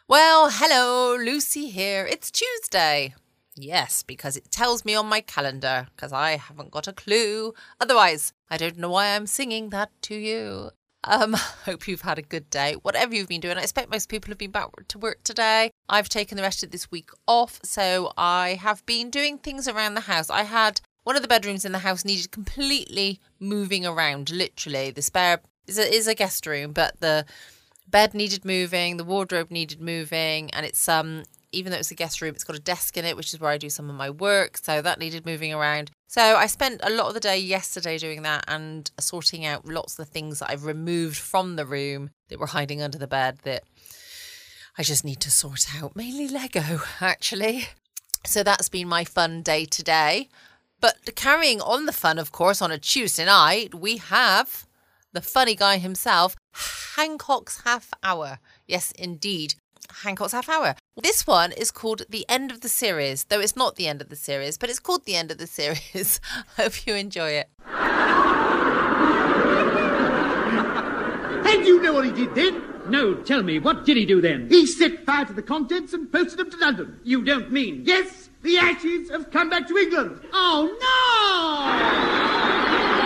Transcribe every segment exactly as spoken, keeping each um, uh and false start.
Well, hello, Lucy here. It's Tuesday. Yes, because it tells me on my calendar, because I haven't got a clue. Otherwise, I don't know why I'm singing that to you. Um, hope you've had a good day, whatever you've been doing. I expect most people have been back to work today. I've taken the rest of this week off, so I have been doing things around the house. I had one of the bedrooms in the house needed completely moving around, literally. The spare is a, is a guest room, but the bed needed moving, the wardrobe needed moving, and it's um even though it's a guest room, it's got a desk in it, which is where I do some of my work, so that needed moving around. So I spent a lot of the day yesterday doing that and sorting out lots of the things that I've removed from the room that were hiding under the bed that I just need to sort out. Mainly Lego, actually. So that's been my fun day today. But carrying on the fun, of course, on a Tuesday night, we have the funny guy himself, Hancock's Half Hour. Yes, indeed. Hancock's Half Hour. This one is called The End of the Series, though it's not the end of the series, but it's called The End of the Series. Hope you enjoy it. And you know what he did then? No, tell me, what did he do then? He set fire to the contents and posted them to London. You don't mean... Yes, the ashes have come back to England. Oh, no!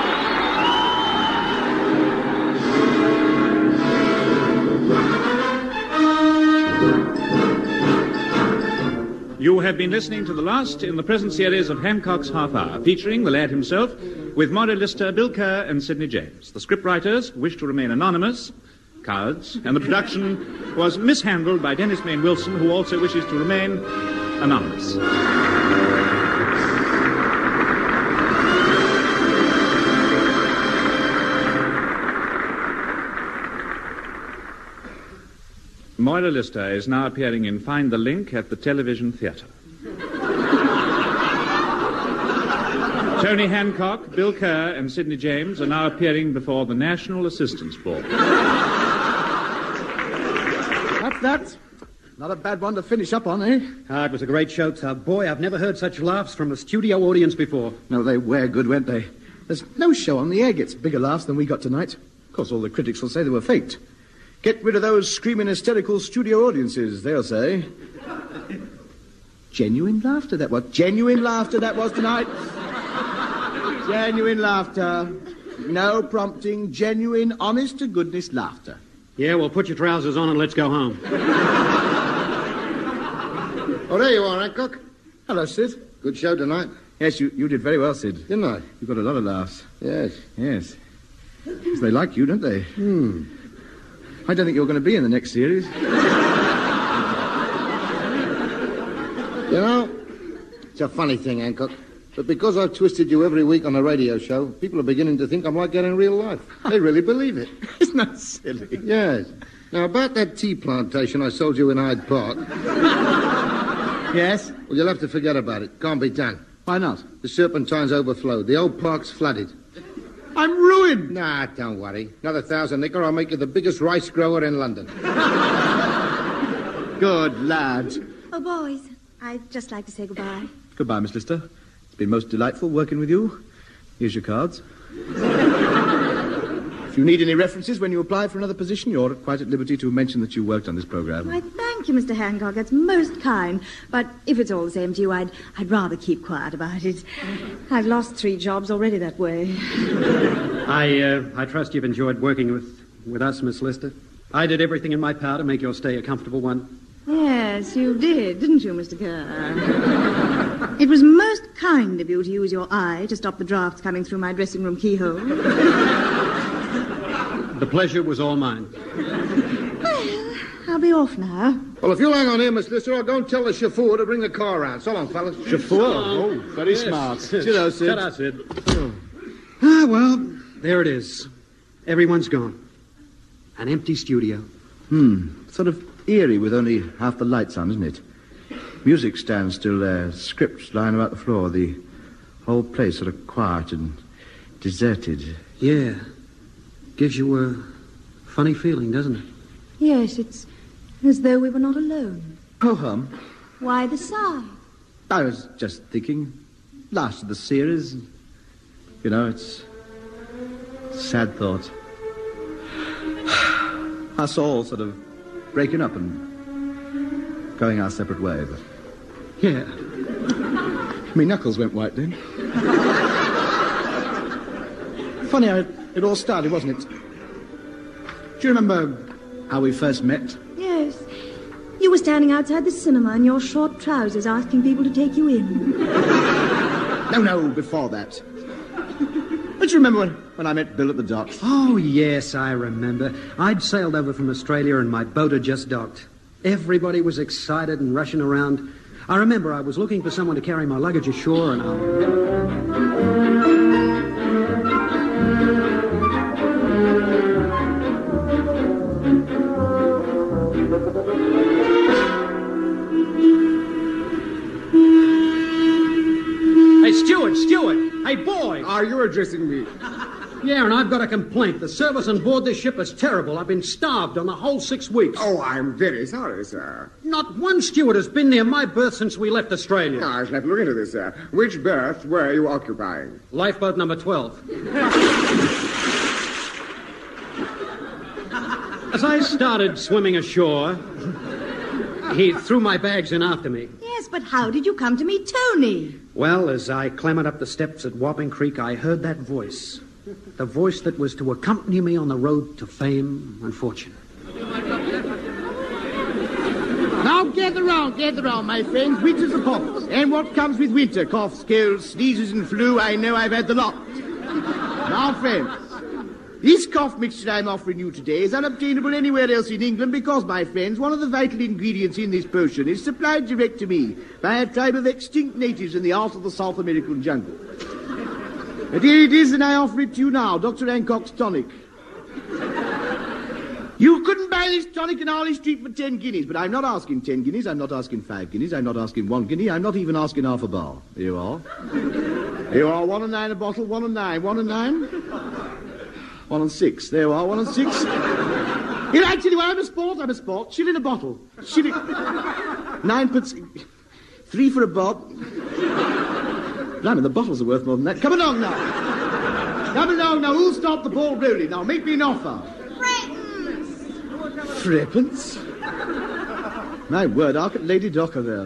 You have been listening to the last in the present series of Hancock's Half Hour, featuring the lad himself, with Maury Lister, Bill Kerr and Sidney James. The scriptwriters wished to remain anonymous, cowards, and the production was mishandled by Dennis Main Wilson, who also wishes to remain anonymous. Moira Lister is now appearing in Find the Link at the Television Theatre. Tony Hancock, Bill Kerr, and Sidney James are now appearing before the National Assistance Board. That's that. Not a bad one to finish up on, eh? Ah, it was a great show, Tub. Boy, I've never heard such laughs from a studio audience before. No, they were good, weren't they? There's no show on the air gets bigger laughs than we got tonight. Of course, all the critics will say they were faked. Get rid of those screaming, hysterical studio audiences, they'll say. Genuine laughter, that was. Genuine laughter, that was tonight. Genuine laughter. No prompting. Genuine, honest-to-goodness laughter. Yeah, well, put your trousers on and let's go home. Oh, there you are, Hancock. Hello, Sid. Good show tonight. Yes, you, you did very well, Sid. Didn't I? You got a lot of laughs. Yes. Yes. They like you, don't they? Hmm. I don't think you're going to be in the next series. You know, it's a funny thing, Hancock, but because I've twisted you every week on a radio show, people are beginning to think I'm like that in real life. They really believe it. Isn't that silly? Yes. Now, about that tea plantation I sold you in Hyde Park. Yes? Well, you'll have to forget about it. Can't be done. Why not? The Serpentine's overflowed. The old park's flooded. I'm ruined. Nah, don't worry. Another thousand nicker, I'll make you the biggest rice grower in London. Good lad. Oh, boys, I'd just like to say goodbye. Goodbye, Miss Lister. It's been most delightful working with you. Here's your cards. If you need any references when you apply for another position, you're quite at liberty to mention that you worked on this program. Why, thank you, Mister Hancock. That's most kind. But if it's all the same to you, I'd, I'd rather keep quiet about it. I've lost three jobs already that way. I, uh, I trust you've enjoyed working with, with us, Miss Lister. I did everything in my power to make your stay a comfortable one. Yes, you did, didn't you, Mister Kerr? It was most kind of you to use your eye to stop the drafts coming through my dressing room keyhole. The pleasure was all mine. Well, I'll be off now. Well, if you'll hang on here, Miss Lister, I'll go and tell the chauffeur to bring the car round. So long, fellas. Chauffeur? Oh, very Yes. smart. You know, Sid. Shut up, Sid. Oh. Ah, well, there it is. Everyone's gone. An empty studio. Hmm. Sort of eerie with only half the lights on, isn't it? Music stands still there, scripts lying about the floor, the whole place sort of quiet and deserted. Yeah. Gives you a funny feeling, doesn't it? Yes, it's as though we were not alone. Oh, hum. Why the sigh? I was just thinking, last of the series. You know, it's a sad thought. Us all sort of breaking up and going our separate ways. Yeah. Me knuckles went white then. Funny how it, it all started, wasn't it? Do you remember how we first met? Yes. You were standing outside the cinema in your short trousers asking people to take you in. No, no, before that. Don't you remember when, when I met Bill at the docks? Oh, yes, I remember. I'd sailed over from Australia and my boat had just docked. Everybody was excited and rushing around. I remember I was looking for someone to carry my luggage ashore and I... Hey, steward, steward! Hey, boy! Are you addressing me? Yeah, and I've got a complaint. The service on board this ship is terrible. I've been starved on the whole six weeks. Oh, I'm very sorry, sir. Not one steward has been near my berth since we left Australia. Now, I shall have to look into this, sir. Which berth were you occupying? Lifeboat number twelve. As I started swimming ashore, he threw my bags in after me. Yes, but how did you come to meet Tony? Well, as I clambered up the steps at Wapping Creek, I heard that voice. The voice that was to accompany me on the road to fame and fortune. Now gather round, gather round, my friends. Winter's upon us. And what comes with winter? Coughs, colds, sneezes and flu. I know I've had the lot. Now, friends, this cough mixture I'm offering you today is unobtainable anywhere else in England because, my friends, one of the vital ingredients in this potion is supplied direct to me by a tribe of extinct natives in the heart of the South American jungle. But here it is, and I offer it to you now, Doctor Hancock's tonic. You couldn't buy this tonic in Harley Street for ten guineas, but I'm not asking ten guineas, I'm not asking five guineas, I'm not asking one guinea, I'm not even asking half a bar. Here you are. Here you are, one and nine a bottle, one and nine, one and nine. One and six. There you are, one and six. Here, I tell you what, I'm a sport, I'm a sport. Shilling a bottle. Shilling. Ninepence. Three for a bob. Blimey, the bottles are worth more than that. Come along now. Come along now. Who'll stop the ball rolling? Now, make me an offer. Threepence. Threepence? My word, I'll get Lady Docker there.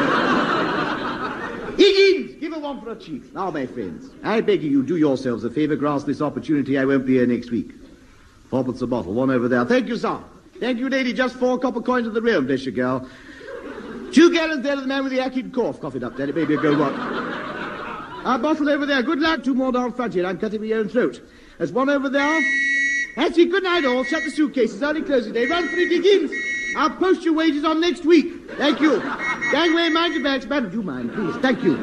Higgins, give her one for a cheek. Now, my friends, I beg you, do yourselves a favour, grasp this opportunity. I won't be here next week. Fourpence a bottle, one over there. Thank you, sir. Thank you, lady. Just four copper coins of the realm, bless you, girl. Two gallons there to the man with the acid cough. Cough it up, Daddy. Maybe a go what? A bottle over there. Good luck. Two more down front here. I'm cutting my own throat. There's one over there. That's it. Good night, all. Shut the suitcases. Early closing day. Run for it, Higgins. I'll post your wages on next week. Thank you. Gangway, mind your bags. Madam, do you mind, please? Thank you.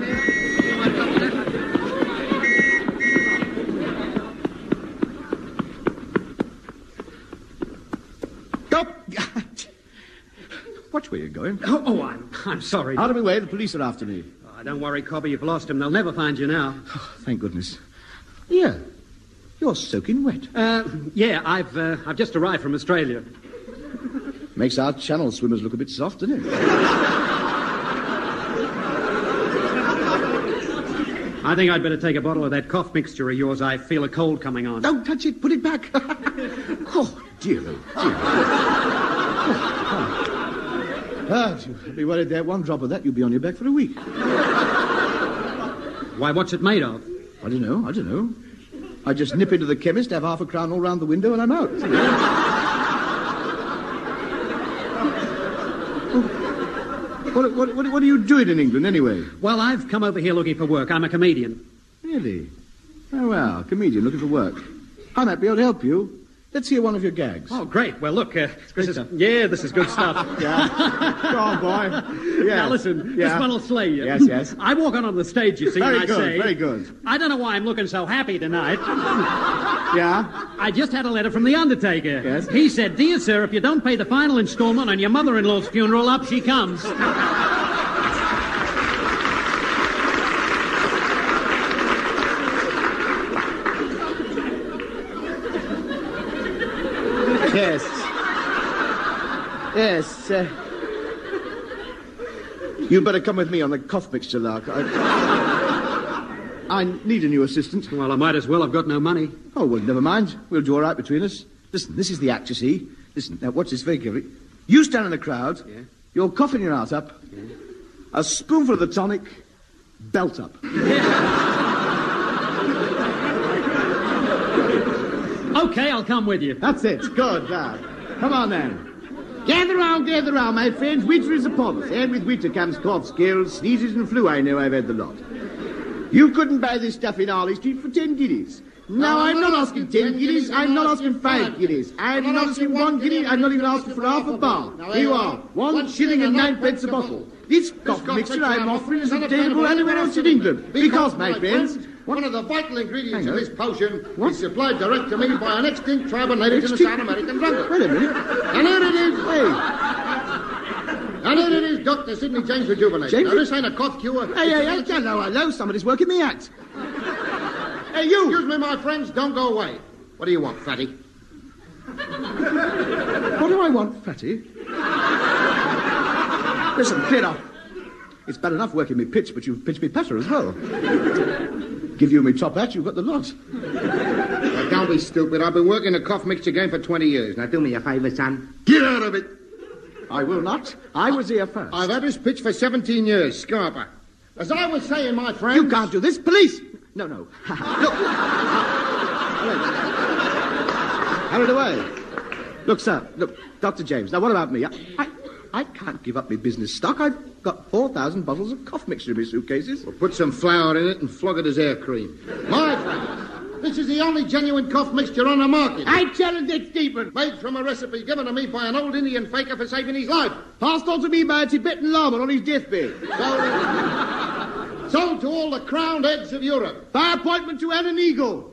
Stop. Watch where you're going. Oh, oh I'm, I'm sorry. Out of my way. The police are after me. Oh, don't worry, Cobby. You've lost him. They'll never find you now. Oh, thank goodness. Yeah. You're soaking wet. Uh, yeah, I've, uh, I've just arrived from Australia. Makes our channel swimmers look a bit soft, doesn't it? I think I'd better take a bottle of that cough mixture of yours. I feel a cold coming on. Don't touch it. Put it back. Oh, dear, oh, dear. Oh, oh. I'd be worried there. One drop of that, you'd be on your back for a week. Why, what's it made of? I don't know. I don't know. I just nip into the chemist, have half a crown all round the window, and I'm out. What, what, what, what are you doing in England, anyway? Well, I've come over here looking for work. I'm a comedian. Really? Oh, well, comedian looking for work. I might be able to help you. Let's hear one of your gags. Oh, great. Well, look, uh, this is... Yeah, this is good stuff. Yeah. Go on, boy. Yeah. Now, listen, yeah. this one will slay you. Yes, yes. I walk on on the stage, you see, very and I good, say... Very good, I don't know why I'm looking so happy tonight. Yeah? I just had a letter from the undertaker. Yes? He said, "Dear sir, if you don't pay the final installment on your mother-in-law's funeral, up she comes." Yes. Yes. Uh, you better come with me on the cough mixture, Lark. I, I need a new assistant. Well, I might as well. I've got no money. Oh, well, never mind. We'll do all right between us. Listen, this is the act, you see. Listen, now watch this very carefully. You stand in the crowd. Yeah. You're coughing your heart up. A spoonful of the tonic, belt up. Okay, I'll come with you. That's it. Good, lad. Come on, then. Gather round, gather round, my friends. Winter is upon us, and with winter comes coughs, gills, sneezes, and flu. I know I've had the lot. You couldn't buy this stuff in Harley Street for ten guineas. Now, I'm not asking ten guineas, I'm not asking five guineas. I'm not asking one guinea, I'm not even asking for half a bar. Here you are, one shilling and nine pence a bottle. This cough mixture I'm offering is obtainable anywhere else in England. Because, my friends... One of the vital ingredients of this potion is supplied direct to me by an extinct tribe of natives in the South American jungle. Wait a minute. And here it is. Hey. And here it is, Doctor Sidney James Rejuvenate. James? Now, this ain't a cough cure. Hey, hey, hey, hello, hello. Somebody's working the act. Hey, you. Excuse me, my friends. Don't go away. What do you want, fatty? What do I want, fatty? Listen, clear up. It's bad enough working me pitch, but you've pitched me patter as well. Give you me top hat, you've got the lot. Now, don't be stupid. I've been working the cough mixture game for twenty years. Now, do me a favour, son. Get out of it. I will not. I was here first. I've had this pitch for seventeen years, Scarper. As I was saying, my friend... You can't do this. Police! No, no. Look. Hurry away. Look, sir. Look, Doctor James. Now, what about me? I, I, I can't give up my business stock. I've got four thousand bottles of cough mixture in my suitcases. Well, put some flour in it and flog it as air cream. My friend, this is the only genuine cough mixture on the market. I challenge it, Stephen. Made from a recipe given to me by an old Indian faker for saving his life. Passed on to me by a Tibetan lama on his deathbed. Sold, sold to all the crowned heads of Europe. By appointment to Anne and Eagle.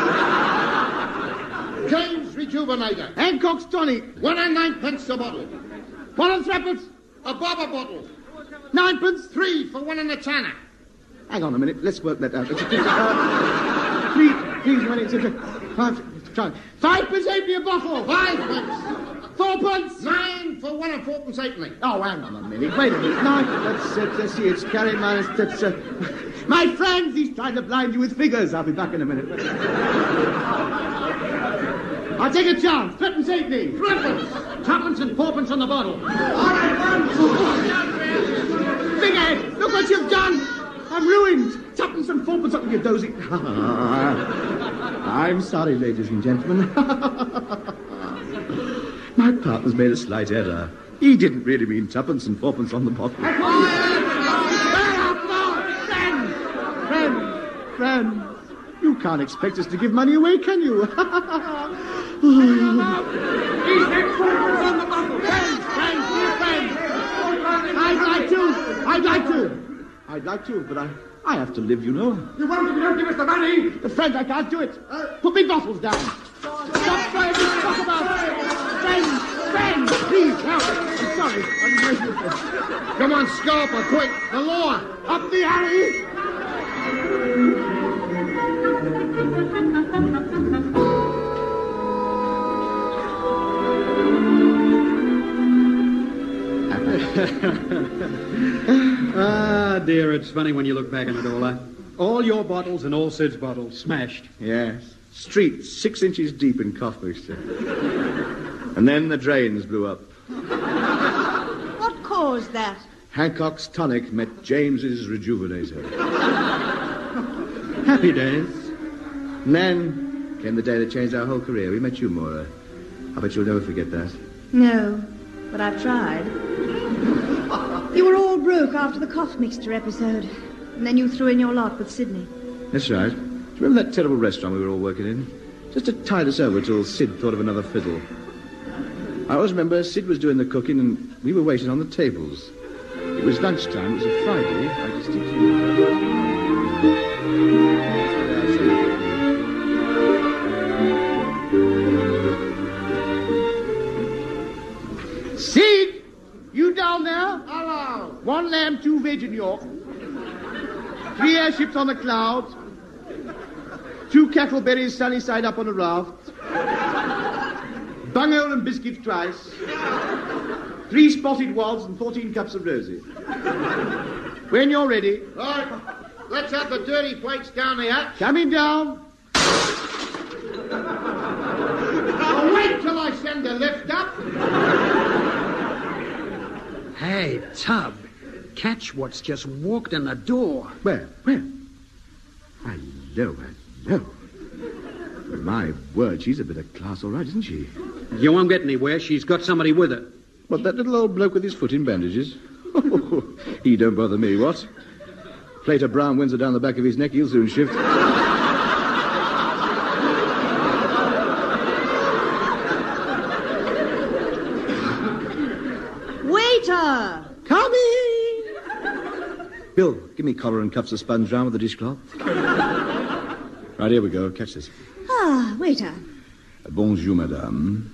James Rejuvenator. Hancock's tonic. One and ninepence a bottle. One and threepence. A bob a bottle. Ninepence. Three for one and a tanner. Hang on a minute. Let's work that out. Uh, three, three minutes. Five, try. Five pence halfpenny a bottle. Five pence. Four pence. Nine for one and fourpence halfpenny. Oh, hang on a minute. Wait a minute. Nine. Let's, uh, let's see. It's carry minus. That's, uh, my friends, he's trying to blind you with figures. I'll be back in a minute. I'll take a chance. Threepence halfpenny. Threepence. Twopence and fourpence on the bottle. All right, Figurehead, look what you've done. I'm ruined. Twopence and fourpence up with your dozy. I'm sorry, ladies and gentlemen. My partner's made a slight error. He didn't really mean twopence and fourpence on the bottle. Friend! Friend! Friend! You can't expect us to give money away, can you? He's had fourpence on the bottle. Friend! Friend! Friend! I'd like to. I'd like to. I'd like to, but I, I have to live, you know. You won't, you don't give us the money. The friend, I can't do it. Uh, Put me bottles down. Stop trying to talk about friend, friend, please help. I'm sorry. I'm waiting for Come on, Scarper, quick. The law. Up the alley. Ah, dear, it's funny when you look back on it all, huh? All your bottles and all Sid's bottles smashed. Yes. Street six inches deep in cough mixture. And then the drains blew up. What caused that? Hancock's tonic met James's rejuvenator. Happy days. And then came the day that changed our whole career. We met you, Maura. I bet you'll never forget that. No, but I've tried. You were all broke after the cough mixture episode. And then you threw in your lot with Sidney. That's right. Do you remember that terrible restaurant we were all working in? Just to tide us over till Sid thought of another fiddle. I always remember Sid was doing the cooking and we were waiting on the tables. It was lunchtime. It was a Friday. I distinctly... Sid! You down there? Hello. One lamb, two veg in York. Three airships on the clouds. Two cackleberries sunny side up on a raft. Bunghole and biscuits twice. Three spotted wads and fourteen cups of rosy. When you're ready. Right. Let's have the dirty plates down the hatch. Coming down. Now wait till I send the lift up. Hey, Tub, catch what's just walked in the door. Where? Where? Hello, hello. My word, she's a bit of class, all right, isn't she? You won't get anywhere. She's got somebody with her. What, that little old bloke with his foot in bandages? He don't bother me, what? Plate of brown Windsor down the back of his neck, he'll soon shift. Waiter! Coming! Bill, give me collar and cuffs of sponge round with the dishcloth. Right, here we go. Catch this. Ah, waiter. Bonjour, madame.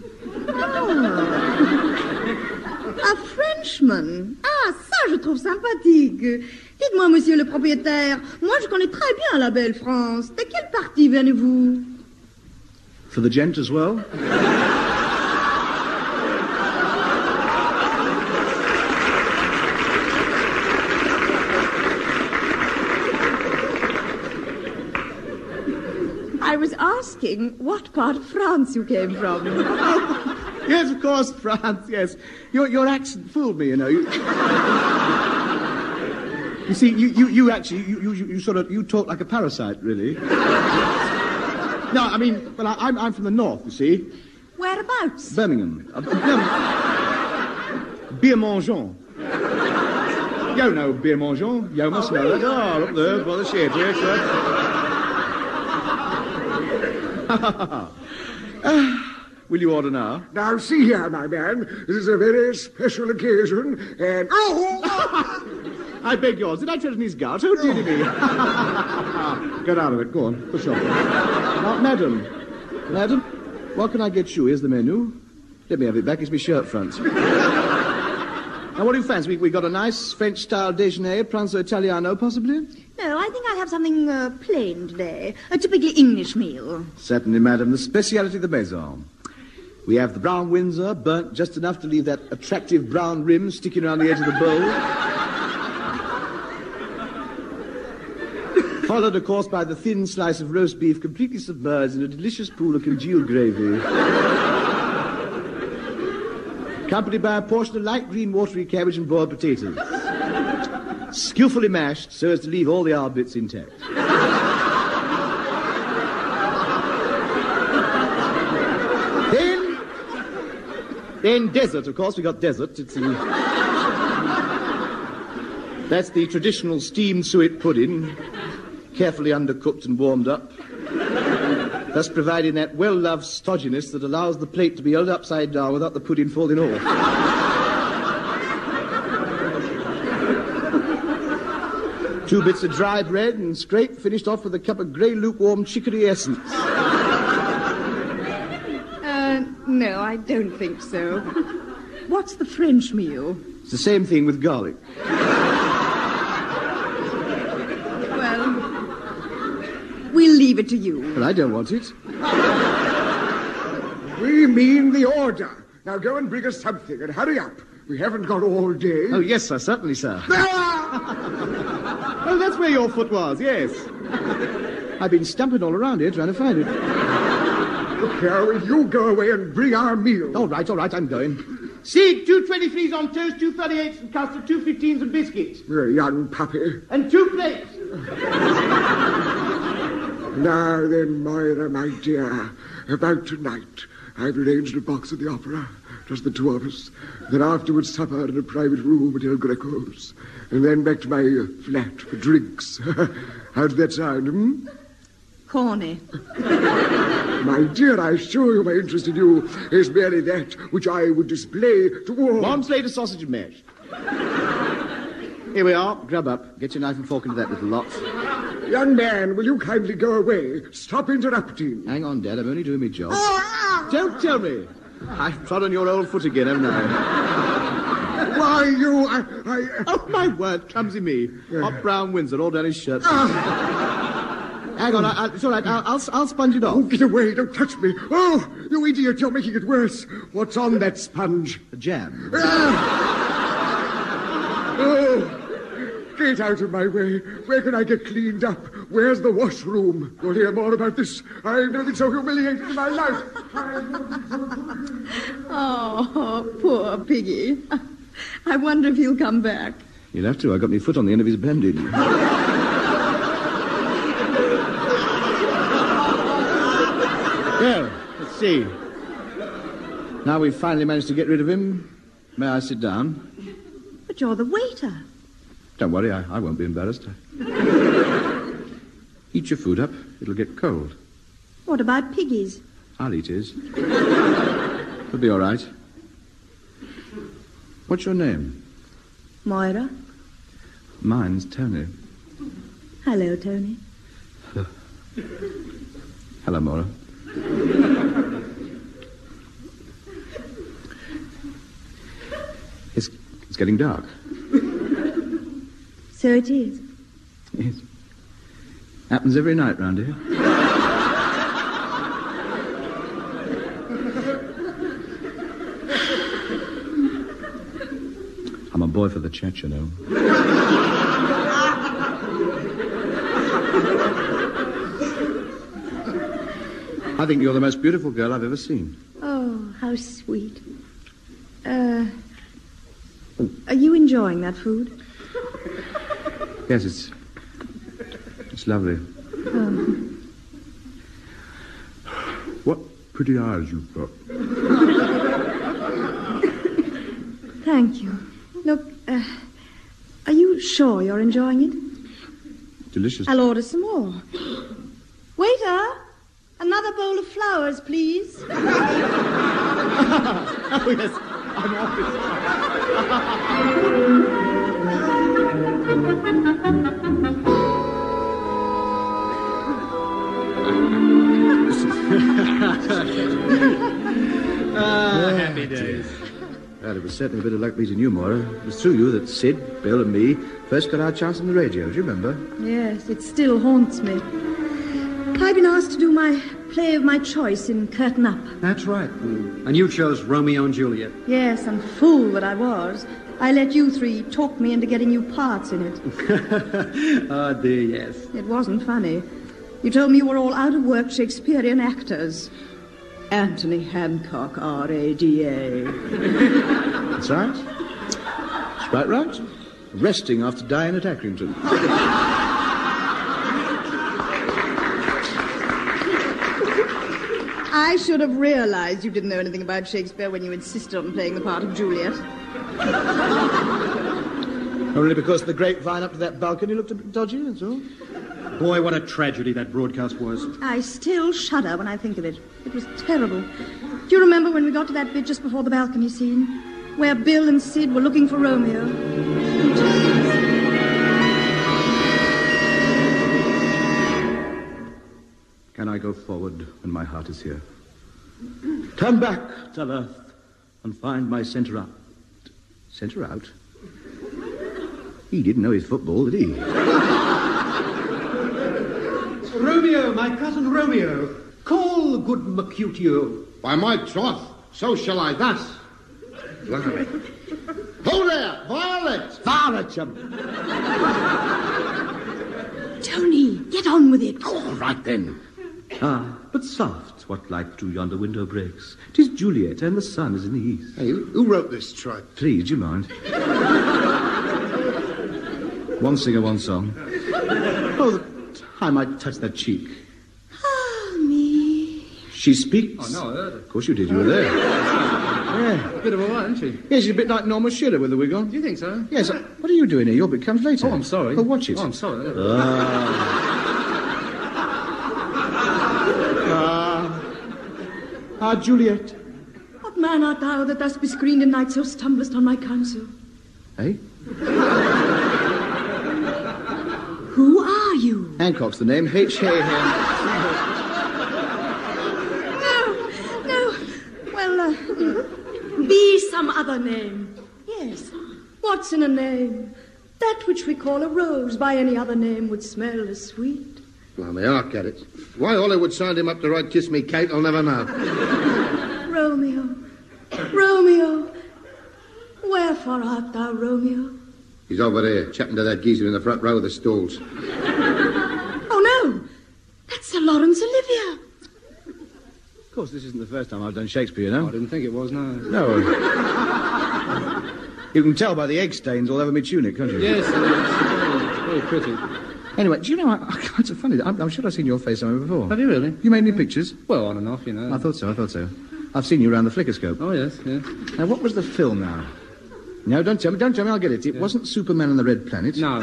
Oh. Un Frenchman. Ah, ça, je trouve sympathique. Dites-moi, monsieur le propriétaire, moi, je connais très bien la belle France. De quelle partie venez-vous? For the gent as well? I was asking what part of France you came from. Yes, of course, France, yes. Your your accent fooled me, you know. You, you see, you, you, you actually, you, you, you sort of, you talk like a parasite, really. No, I mean, well, I, I'm, I'm from the north, you see. Whereabouts? Birmingham. Uh, no, Beermangeon. You know Beermangeon. You must Oh, know that. really? Oh, up there, by the shed, yes, sir. uh, will you order now? Now, see here, my man. This is a very special occasion, and... Oh! I beg yours. Did I tread on his gout? Oh, dear me. Get out of it. Go on. Push on. Now, madam. Madam, what can I get you? Here's the menu. Let me have it back. It's my shirt front. Now, what do you fancy? We, we got a nice French-style déjeuner, pranzo Italiano, possibly? No, I think I'll have something uh, plain today. A typically English meal. Certainly, madam. The speciality of the maison. We have the brown Windsor, burnt just enough to leave that attractive brown rim sticking around the edge of the bowl. Followed, of course, by the thin slice of roast beef completely submerged in a delicious pool of congealed gravy. Accompanied by a portion of light green watery cabbage and boiled potatoes. Skillfully mashed so as to leave all the hard bits intact. then, then dessert, of course. We got dessert. It's the, that's the traditional steamed suet pudding, carefully undercooked and warmed up, thus providing that well-loved stodginess that allows the plate to be held upside down without the pudding falling off. Two bits of dry bread and scrape, finished off with a cup of grey lukewarm chicory essence. Uh, no, I don't think so. What's the French meal? It's the same thing with garlic. Well, we'll leave it to you. But I don't want it. We mean the order. Now go and bring us something, and hurry up. We haven't got all day. Oh, yes, sir, certainly, sir. Oh, that's where your foot was, yes. I've been stumping all around here trying to find it. Look here, will you go away and bring our meal? All right, all right, I'm going. Seed, two twenty-threes on toast, two thirty-eights and custard, two fifteens and biscuits. You're a young puppy. And two plates. Now then, Moira, my dear, about tonight. I've arranged a box at the opera, just the two of us. Then afterwards supper in a private room at El Greco's. And then back to my uh, flat for drinks. How does that sound, hmm? Corny. My dear, I assure you my interest in you is merely that which I would display to all... One plate of sausage and mash. Here we are. Grub up. Get your knife and fork into that little lot. Young man, will you kindly go away? Stop interrupting. Hang on, Dad. I'm only doing my job. Don't tell me. I've trod on your old foot again, haven't I? Why, you... I... I... Oh, my word. Clumsy me. Hot brown Windsor all down his shirt. Hang on. I, I, it's all right. I'll, I'll, I'll sponge it off. Oh, get away. Don't touch me. Oh, you idiot. You're making it worse. What's on that sponge? A jam. Oh, get out of my way. Where can I get cleaned up? Where's the washroom? You'll hear more about this. I've never been so humiliated in my life. Oh, poor piggy. I wonder if he'll come back. You'll have to. I got my foot on the end of his bandage. Well, let's see. Now we've finally managed to get rid of him. May I sit down? But you're the waiter. Don't worry, I, I won't be embarrassed. Eat your food up. It'll get cold. What about piggies? I'll eat his. It'll be all right. What's your name? Moira. Mine's Tony. Hello, Tony. Hello, Moira. It's, it's getting dark. So it is. Yes. Happens every night round here. I'm a boy for the church, you know. I think you're the most beautiful girl I've ever seen. Oh, how sweet. Uh, are you enjoying that food? Yes, it's... It's lovely. Oh. What pretty eyes you've got. Thank you. Look, uh, are you sure you're enjoying it? Delicious. I'll order some more. Waiter, another bowl of flowers, please. Oh, yes. I'm Ah, happy days. Well, it was certainly a bit of luck meeting you, Moira. It was through you that Sid, Bill, and me first got our chance on the radio. Do you remember? Yes, it still haunts me. I've been asked to do my play of my choice in Curtain Up. That's right. And you chose Romeo and Juliet. Yes, and fool that I was. I let you three talk me into getting you parts in it. Oh, dear, yes. It wasn't funny. You told me you were all out-of-work Shakespearean actors. Anthony Hancock, R A D A. That's right. That's quite right. Resting after dying at Accrington. I should have realized you didn't know anything about Shakespeare when you insisted on playing the part of Juliet. Only because the grapevine up to that balcony looked a bit dodgy, that's all. Boy, what a tragedy that broadcast was. I still shudder when I think of it. It was terrible. Do you remember when we got to that bit just before the balcony scene? Where Bill and Sid were looking for Romeo? Can I go forward when my heart is here? Come back, tell Earth, and find my centre out. Centre out? He didn't know his football, did he? Romeo, my cousin Romeo. Call good Mercutio. By my troth, so shall I thus. Blimey. Hold there, Violet! Violet, you... Tony, get on with it. All right, then. Ah, but soft, what light through yonder window breaks. 'Tis Juliet, and the sun is in the east. Hey, who, who wrote this tripe? Please, do you mind? One singer, one song. Oh, the time I touched that cheek. Ah, me. She speaks. Oh, no, I heard it. Of course you did, you were there. Yeah. A bit of a one, isn't she? Yes, she's a bit like Norma Shearer with the wig on. Do you think so? Yes. uh, What are you doing here? Your bit comes later. Oh, I'm sorry. Oh, watch it. Oh, I'm sorry. Ah. Ah. Ah, Juliet. What man art thou that thus bescreened in night so stumblest on my counsel? Eh? Who are you? Hancock's the name. H. Hay. No, no. Well, uh, be some other name. Yes. What's in a name? That which we call a rose by any other name would smell as sweet. Blimey, I'll get it. Why Hollywood signed him up to write Kiss Me Kate, I'll never know. Romeo, Romeo, wherefore art thou, Romeo? He's over there, chatting to that geezer in the front row of the stalls. Oh, no, that's Sir Laurence Olivier. Of course, this isn't the first time I've done Shakespeare, you know. I didn't think it was, no. No. You can tell by the egg stains all over my tunic, can't you? Yes, it's very, very pretty. Anyway, do you know, I, I, it's so funny. I'm, I'm sure I've seen your face somewhere before. Have you really? You made any pictures? Well, on and off, you know. I thought so, I thought so. I've seen you around the flickerscope. Oh, yes, yes. Now, what was the film now? No, don't tell me, don't tell me, I'll get it. It yeah. wasn't Superman and the Red Planet. No.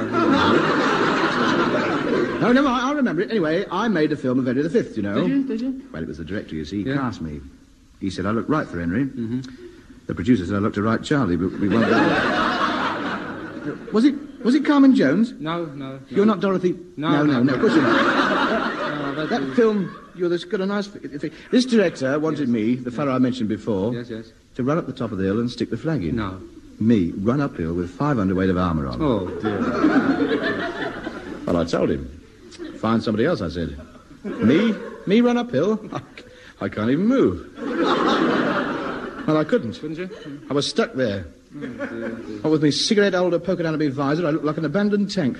No, no, I, I remember it. Anyway, I made a film of Henry the Fifth, you know. Did you? Did you? Well, it was the director, you see. He yeah. cast me. He said I looked right for Henry. Mm-hmm. The producer said I looked to right Charlie, but we won't... Was it... Was it Carmen Jones? No, no. no. You're not Dorothy... No, no, no, no, no of course you're no, not. that that is... film, you're this got a nice... This director wanted yes. me, the fellow I mentioned before, yes, yes. to run up the top of the hill and stick the flag in. No. Me, run uphill with five hundredweight of armour on. Oh, dear. Well, I told him. Find somebody else, I said. Me? Me run uphill? I, I can't even move. Well, I couldn't. Couldn't you? I was stuck there. Oh, dear, dear. What with me cigarette holder poking out of my visor, I looked like an abandoned tank.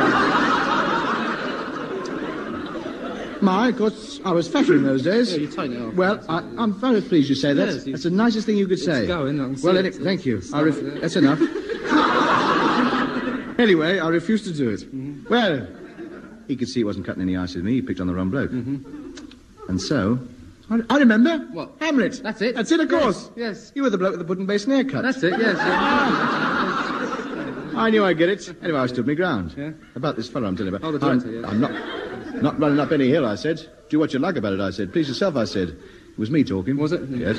My, of course, I was fatter in those days. Yeah, you tighten it off. Well, I, I'm very pleased you say that. Yes, you... That's the nicest thing you could say. It's going, I can see well, it. any, thank you. It's I ref- not, yeah. That's enough. Anyway, I refused to do it. Mm-hmm. Well, he could see it wasn't cutting any ice with me. He picked on the wrong bloke. Mm-hmm. And so... I, I remember. What? Hamlet. That's it. That's it, of course. Yes. yes. You were the bloke with the pudding basin haircut. That's it, yes. I knew I'd get it. Anyway, I stood my ground. Yeah. About this fellow I'm telling you about. Oh, the director, I'm, yeah. I'm not, not running up any hill, I said. Do what you like about it, I said. Please yourself, I said. It was me talking. Was it? Yes.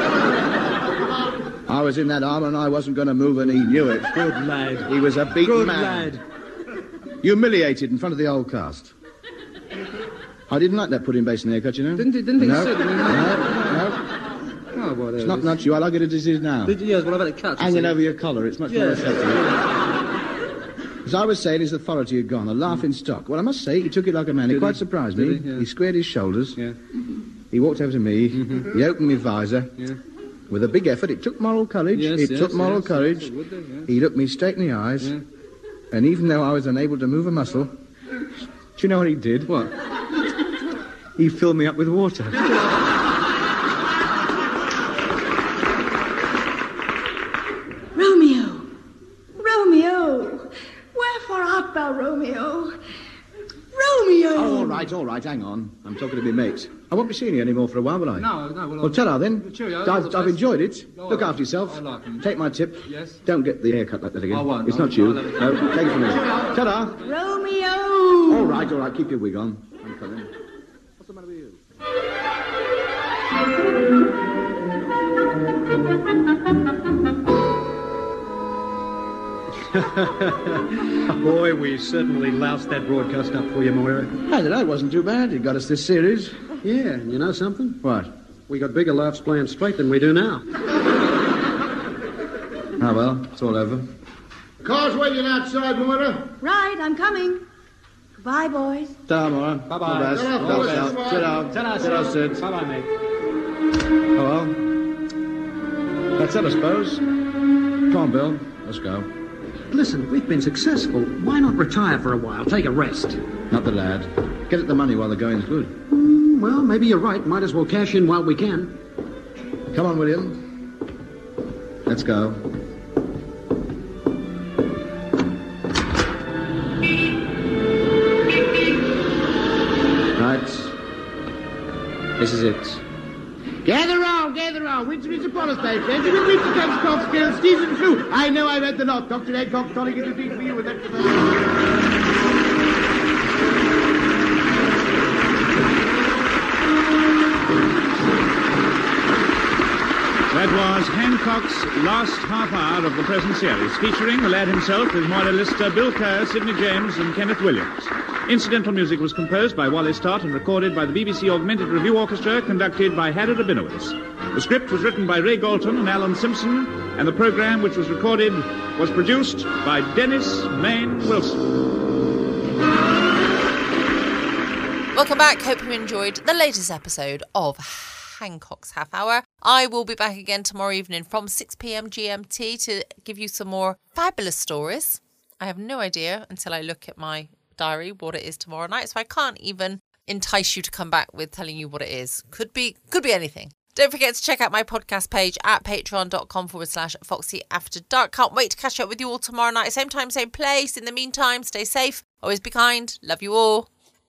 I was in that armour and I wasn't going to move, and he knew it. Good lad. He was a beaten Good man. lad. Humiliated in front of the whole cast. I didn't like that pudding basin haircut, you know. Didn't, didn't think no. you should. I mean, no, no. Oh, well, It's not nuts you. I like it as it is now. Did you? Yes, well, I've had it cut. Hanging over your collar. It's much more Yes. effective. As I was saying, his authority had gone, a laughing stock. Well, I must say, he took it like a man. Did he quite he? surprised Did me. he? Yeah. He squared his shoulders. Yeah. He walked over to me. Mm-hmm. He opened my visor. Yeah. With a big effort. It took moral courage. Yes, it yes, took moral yes, courage. yes, it would do, yeah. He looked me straight in the eyes. Yeah. And even though I was unable to move a muscle, do you know what he did? What? He filled me up with water. Romeo! Romeo! Wherefore art thou, Romeo? Romeo! Oh, all right, all right, hang on. I'm talking to my mate. I won't be seeing you anymore for a while, will I? No, no. Well, Well, ta-ra then. Cheerio, all I've, the I've best. enjoyed it. Oh, Look I- after yourself. I like him. Take my tip. Yes. Don't get the haircut like that again. I won't. It's I'll- not you. I'll let it- No, take it from me. Ta-ra. Romeo! All right, all right, keep your wig on. I'm coming. What's the matter with you? Boy, we certainly loused that broadcast up for you, Moira. I don't know, it wasn't too bad. It got us this series. Yeah, and you know something? What? We got bigger laughs playing straight than we do now. Ah, well, it's all over. Car's waiting outside, Moira. Right, I'm coming. Goodbye, boys. Ta-ra, Maura. Bye-bye. All the best. Ta-ra, All the boys. best. Bye-bye. Ta-ra. Ta-ra, Ta-ra, Sid. Bye-bye, mate. Oh, well. That's it, I suppose. Come on, Bill. Let's go. Listen, we've been successful. Why not retire for a while? Take a rest. Not the lad. Get at the money while the going's good. Mm, well, maybe you're right. Might as well cash in while we can. Come on, William. Let's go. Right. This is it. Gather round, gather round. Winter is upon us, my friends. We'll reach the Cox Cox Girls season two. I know I read the lot. Doctor Hancock, tonic is a treat for you, and that's the That was Hancock's last half hour of the present series, featuring the lad himself with Moira Lister, Bill Kerr, Sidney James and Kenneth Williams. Incidental music was composed by Wally Stott and recorded by the B B C Augmented Review Orchestra, conducted by Harry Rabinowitz. The script was written by Ray Galton and Alan Simpson, and the programme, which was recorded, was produced by Dennis Main Wilson. Welcome back. Hope you enjoyed the latest episode of Hancock's Half Hour. I will be back again tomorrow evening from six p.m. G M T to give you some more fabulous stories. I have no idea until I look at my diary what it is tomorrow night, so I can't even entice you to come back with telling you what it is. Could be, could be anything. Don't forget to check out my podcast page at patreon.com forward slash Foxy After Dark. Can't wait to catch up with you all tomorrow night. Same time, same place. In the meantime, stay safe. Always be kind. Love you all.